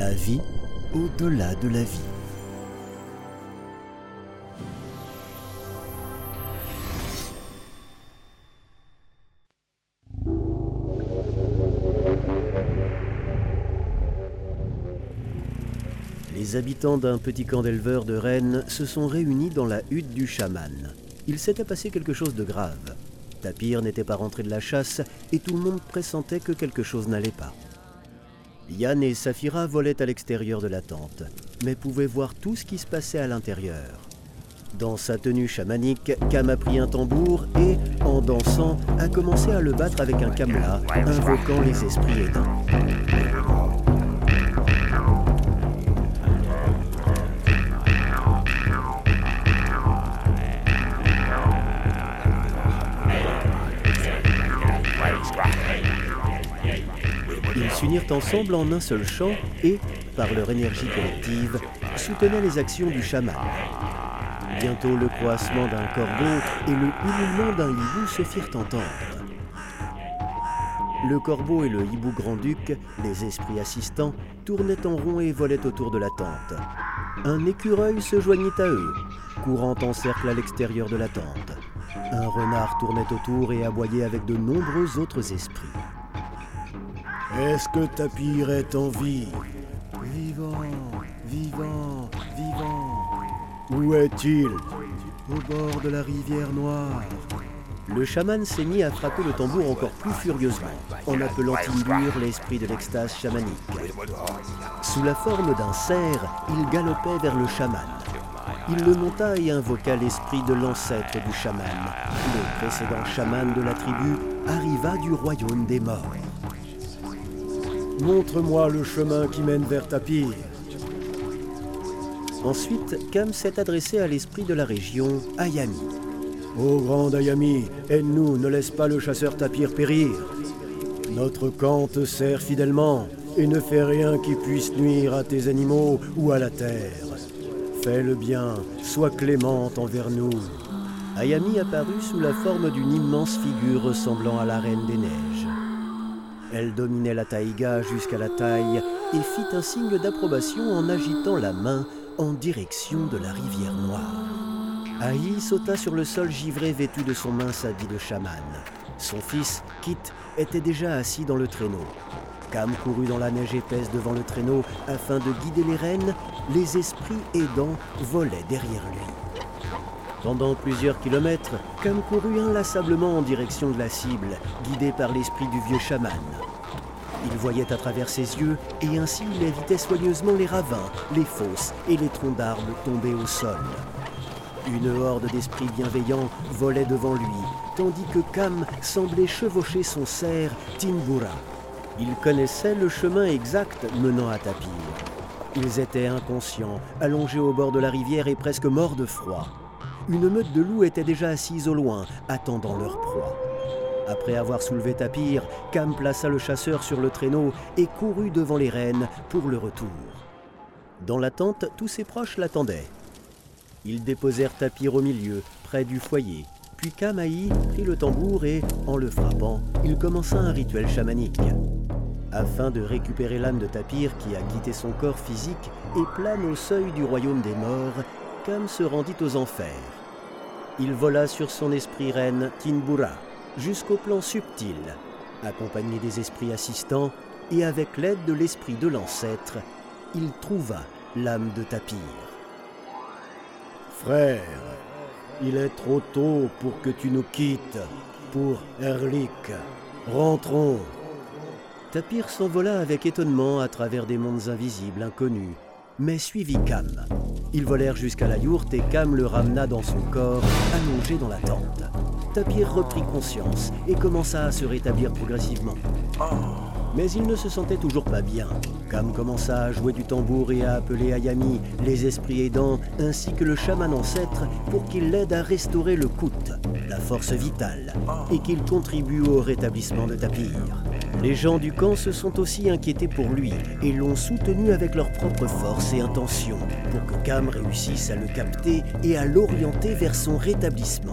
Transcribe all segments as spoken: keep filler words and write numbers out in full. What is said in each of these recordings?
La vie au-delà de la vie. Les habitants d'un petit camp d'éleveurs de rennes se sont réunis dans la hutte du chaman. Il s'était passé quelque chose de grave. Tapir n'était pas rentré de la chasse et tout le monde pressentait que quelque chose n'allait pas. Yann et Saphira volaient à l'extérieur de la tente, mais pouvaient voir tout ce qui se passait à l'intérieur. Dans sa tenue chamanique, Cam a pris un tambour et, en dansant, a commencé à le battre avec un camelas, invoquant les esprits aidants. Ils s'unirent ensemble en un seul chant et, par leur énergie collective, soutenaient les actions du chaman. Bientôt, le croassement d'un corbeau et le ululement d'un hibou se firent entendre. Le corbeau et le hibou grand-duc, les esprits assistants, tournaient en rond et volaient autour de la tente. Un écureuil se joignit à eux, courant en cercle à l'extérieur de la tente. Un renard tournait autour et aboyait avec de nombreux autres esprits. Est-ce que Tapir est en vie? Vivant, vivant, vivant. Où est-il? Au bord de la rivière Noire. Le chaman s'est mis à frapper le tambour encore plus furieusement, en appelant Timbur l'esprit de l'extase chamanique. Sous la forme d'un cerf, il galopait vers le chaman. Il le monta et invoqua l'esprit de l'ancêtre du chaman. Le précédent chaman de la tribu arriva du royaume des morts. Montre-moi le chemin qui mène vers Tapir. Ensuite, Cam s'est adressé à l'esprit de la région, Ayami. Ô grand Ayami, aide-nous, ne laisse pas le chasseur Tapir périr. Notre camp te sert fidèlement et ne fais rien qui puisse nuire à tes animaux ou à la terre. Fais le bien, sois clémente envers nous. Ayami apparut sous la forme d'une immense figure ressemblant à la reine des neiges. Elle dominait la taïga jusqu'à la taille et fit un signe d'approbation en agitant la main en direction de la rivière Noire. Aïe sauta sur le sol givré vêtu de son mince habit de chaman. Son fils, Kit, était déjà assis dans le traîneau. Cam courut dans la neige épaisse devant le traîneau afin de guider les rennes. Les esprits aidants volaient derrière lui. Pendant plusieurs kilomètres, Cam courut inlassablement en direction de la cible, guidé par l'esprit du vieux chaman. Il voyait à travers ses yeux et ainsi il évitait soigneusement les ravins, les fosses et les troncs d'arbres tombés au sol. Une horde d'esprits bienveillants volait devant lui, tandis que Cam semblait chevaucher son cerf Timbura. Il connaissait le chemin exact menant à Tapir. Ils étaient inconscients, allongés au bord de la rivière et presque morts de froid. Une meute de loups était déjà assise au loin, attendant leur proie. Après avoir soulevé Tapir, Cam plaça le chasseur sur le traîneau et courut devant les rennes pour le retour. Dans la tente, tous ses proches l'attendaient. Ils déposèrent Tapir au milieu, près du foyer. Puis Cam Aïe prit le tambour et, en le frappant, il commença un rituel chamanique. Afin de récupérer l'âme de Tapir qui a quitté son corps physique et plane au seuil du royaume des morts, Cam se rendit aux enfers. Il vola sur son esprit reine Timbura jusqu'au plan subtil, accompagné des esprits assistants et avec l'aide de l'esprit de l'ancêtre, il trouva l'âme de Tapir. Frère, il est trop tôt pour que tu nous quittes, pour Erlik. Rentrons. Tapir s'envola avec étonnement à travers des mondes invisibles inconnus, mais suivit Cam. Ils volèrent jusqu'à la yourte et Cam le ramena dans son corps, allongé dans la tente. Tapir reprit conscience et commença à se rétablir progressivement. Mais il ne se sentait toujours pas bien. Cam commença à jouer du tambour et à appeler Ayami, les esprits aidants, ainsi que le chaman ancêtre pour qu'il l'aide à restaurer le Kout, la force vitale, et qu'il contribue au rétablissement de Tapir. Les gens du camp se sont aussi inquiétés pour lui et l'ont soutenu avec leur propre force et intention pour que Cam réussisse à le capter et à l'orienter vers son rétablissement.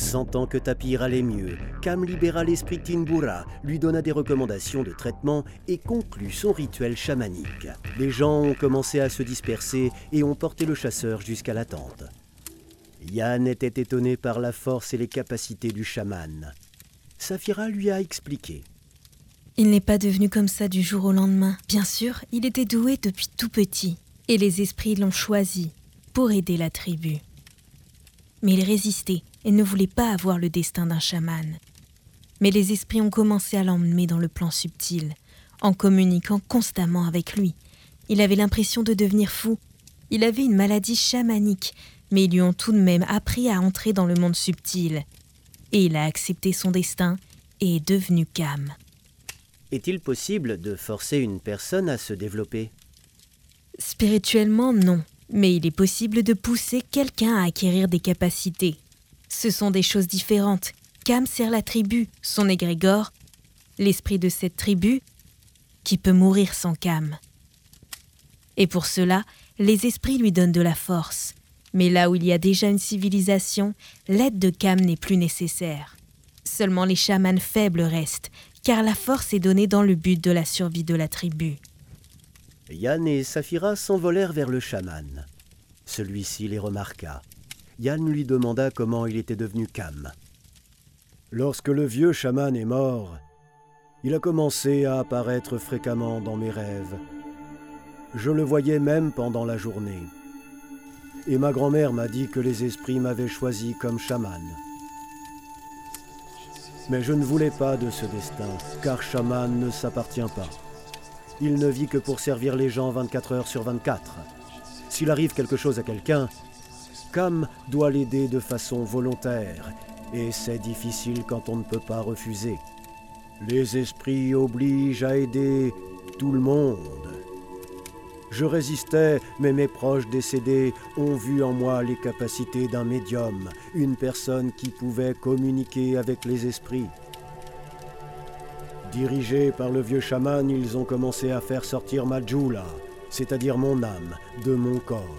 Sentant que Tapir allait mieux, Cam libéra l'esprit Tinbura, lui donna des recommandations de traitement et conclut son rituel chamanique. Les gens ont commencé à se disperser et ont porté le chasseur jusqu'à la tente. Yann était étonné par la force et les capacités du chaman. Saphira lui a expliqué. Il n'est pas devenu comme ça du jour au lendemain. Bien sûr, il était doué depuis tout petit, et les esprits l'ont choisi pour aider la tribu. Mais il résistait et ne voulait pas avoir le destin d'un chaman. Mais les esprits ont commencé à l'emmener dans le plan subtil, en communiquant constamment avec lui. Il avait l'impression de devenir fou. Il avait une maladie chamanique, mais ils lui ont tout de même appris à entrer dans le monde subtil. Et il a accepté son destin et est devenu Cam. Est-il possible de forcer une personne à se développer? Spirituellement, non. Mais il est possible de pousser quelqu'un à acquérir des capacités. Ce sont des choses différentes. Cam sert la tribu, son égrégore, l'esprit de cette tribu, qui peut mourir sans Cam. Et pour cela, les esprits lui donnent de la force. Mais là où il y a déjà une civilisation, l'aide de Cam n'est plus nécessaire. Seulement les chamans faibles restent, car la force est donnée dans le but de la survie de la tribu. Yann et Saphira s'envolèrent vers le chaman. Celui-ci les remarqua. Yann lui demanda comment il était devenu Cam. Lorsque le vieux chaman est mort, il a commencé à apparaître fréquemment dans mes rêves. Je le voyais même pendant la journée. Et ma grand-mère m'a dit que les esprits m'avaient choisi comme chaman. Mais je ne voulais pas de ce destin, car chaman ne s'appartient pas. Il ne vit que pour servir les gens vingt-quatre heures sur vingt-quatre. S'il arrive quelque chose à quelqu'un, Cam doit l'aider de façon volontaire, et c'est difficile quand on ne peut pas refuser. Les esprits obligent à aider tout le monde. Je résistais, mais mes proches décédés ont vu en moi les capacités d'un médium, une personne qui pouvait communiquer avec les esprits. Dirigés par le vieux chaman, ils ont commencé à faire sortir ma djoula, c'est-à-dire mon âme, de mon corps.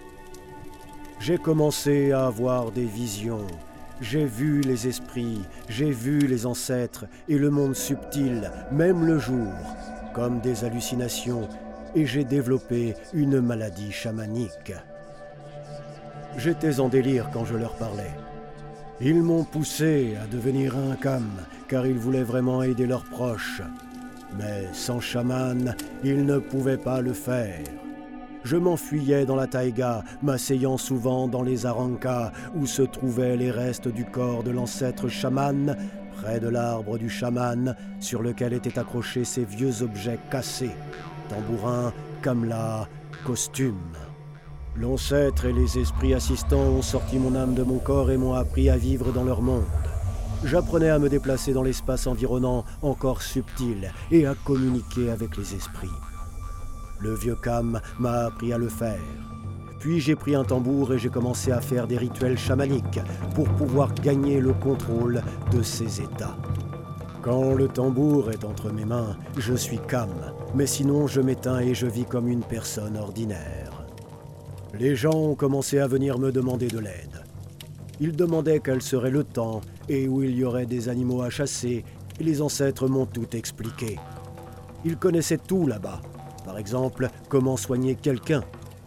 J'ai commencé à avoir des visions. J'ai vu les esprits, j'ai vu les ancêtres et le monde subtil, même le jour, comme des hallucinations, et j'ai développé une maladie chamanique. J'étais en délire quand je leur parlais. Ils m'ont poussé à devenir un Cam, car ils voulaient vraiment aider leurs proches. Mais sans chaman, ils ne pouvaient pas le faire. Je m'enfuyais dans la taïga, m'asseyant souvent dans les arancas, où se trouvaient les restes du corps de l'ancêtre chaman, près de l'arbre du chaman, sur lequel étaient accrochés ces vieux objets cassés. Tambourin, camelas, costumes. L'ancêtre et les esprits assistants ont sorti mon âme de mon corps et m'ont appris à vivre dans leur monde. J'apprenais à me déplacer dans l'espace environnant, encore subtil, et à communiquer avec les esprits. Le vieux Cam m'a appris à le faire. Puis j'ai pris un tambour et j'ai commencé à faire des rituels chamaniques pour pouvoir gagner le contrôle de ces états. Quand le tambour est entre mes mains, je suis Cam, mais sinon je m'éteins et je vis comme une personne ordinaire. Les gens ont commencé à venir me demander de l'aide. Ils demandaient quel serait le temps et où il y aurait des animaux à chasser, et les ancêtres m'ont tout expliqué. Ils connaissaient tout là-bas. Par exemple, comment soigner quelqu'un.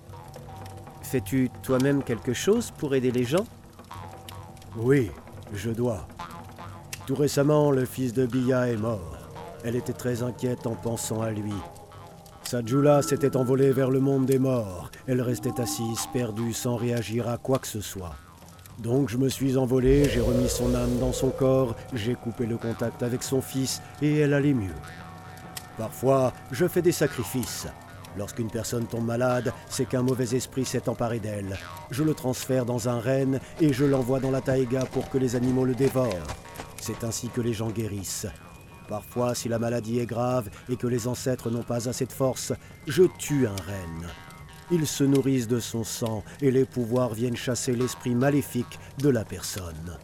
Fais-tu toi-même quelque chose pour aider les gens? Oui, je dois. Tout récemment, le fils de Bia est mort. Elle était très inquiète en pensant à lui. Sa djoula s'était envolée vers le monde des morts. Elle restait assise, perdue, sans réagir à quoi que ce soit. Donc je me suis envolé, j'ai remis son âme dans son corps, j'ai coupé le contact avec son fils et elle allait mieux. Parfois, je fais des sacrifices. Lorsqu'une personne tombe malade, c'est qu'un mauvais esprit s'est emparé d'elle. Je le transfère dans un renne et je l'envoie dans la taïga pour que les animaux le dévorent. C'est ainsi que les gens guérissent. Parfois, si la maladie est grave et que les ancêtres n'ont pas assez de force, je tue un renne. Ils se nourrissent de son sang et les pouvoirs viennent chasser l'esprit maléfique de la personne.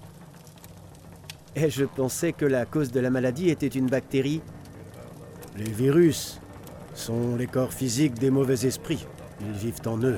Et je pensais que la cause de la maladie était une bactérie. Les virus sont les corps physiques des mauvais esprits. Ils vivent en eux.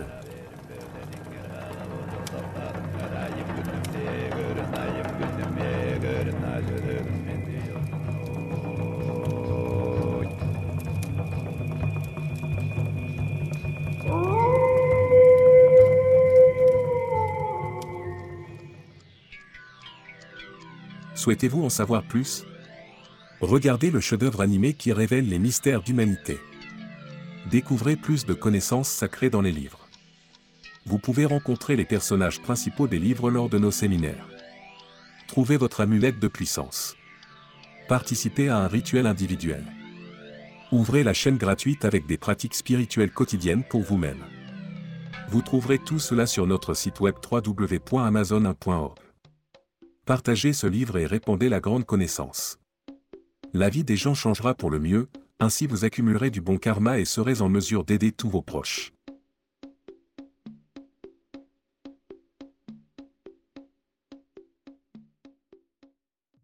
Souhaitez-vous en savoir plus? Regardez le chef-d'œuvre animé qui révèle les mystères d'humanité. Découvrez plus de connaissances sacrées dans les livres. Vous pouvez rencontrer les personnages principaux des livres lors de nos séminaires. Trouvez votre amulette de puissance. Participez à un rituel individuel. Ouvrez la chaîne gratuite avec des pratiques spirituelles quotidiennes pour vous-même. Vous trouverez tout cela sur notre site web w w w point amazon un point org. Partagez ce livre et répandez la grande connaissance. La vie des gens changera pour le mieux, ainsi vous accumulerez du bon karma et serez en mesure d'aider tous vos proches.